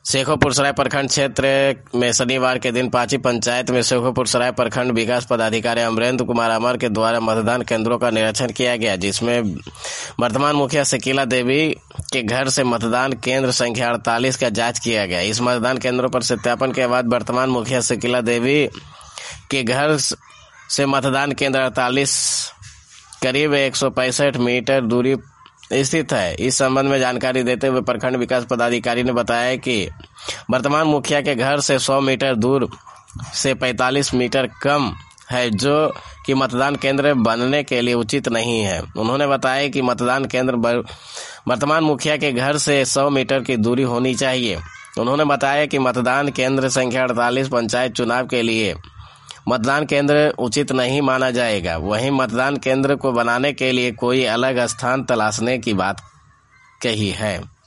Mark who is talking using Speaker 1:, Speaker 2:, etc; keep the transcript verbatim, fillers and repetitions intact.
Speaker 1: शेखोपुरसराय प्रखंड क्षेत्र में शनिवार के दिन पांची पंचायत में शेखोपुरसराय प्रखंड विकास पदाधिकारी अमरेंद्र कुमार अमर के द्वारा मतदान केंद्रों का निरीक्षण किया गया, जिसमें वर्तमान मुखिया शकीला देवी के घर से मतदान केंद्र संख्या अड़तालीस का जांच किया गया। इस मतदान केंद्रों पर सत्यापन के बाद वर्तमान मुखिया शकीला देवी के घर से मतदान केंद्र अड़तालीस करीब एक सौ पैंसठ मीटर दूरी स्थित है। इस संबंध में जानकारी देते हुए प्रखंड विकास पदाधिकारी ने बताया कि वर्तमान मुखिया के घर से सौ मीटर दूर से पैंतालीस मीटर कम है, जो कि मतदान केंद्र बनने के लिए उचित नहीं है। उन्होंने बताया कि मतदान केंद्र वर्तमान मुखिया के घर से सौ मीटर की दूरी होनी चाहिए। उन्होंने बताया कि मतदान केंद्र संख्या अड़तालीस पंचायत चुनाव के लिए मतदान केंद्र उचित नहीं माना जाएगा। वहीं मतदान केंद्र को बनाने के लिए कोई अलग स्थान तलाशने की बात कही है।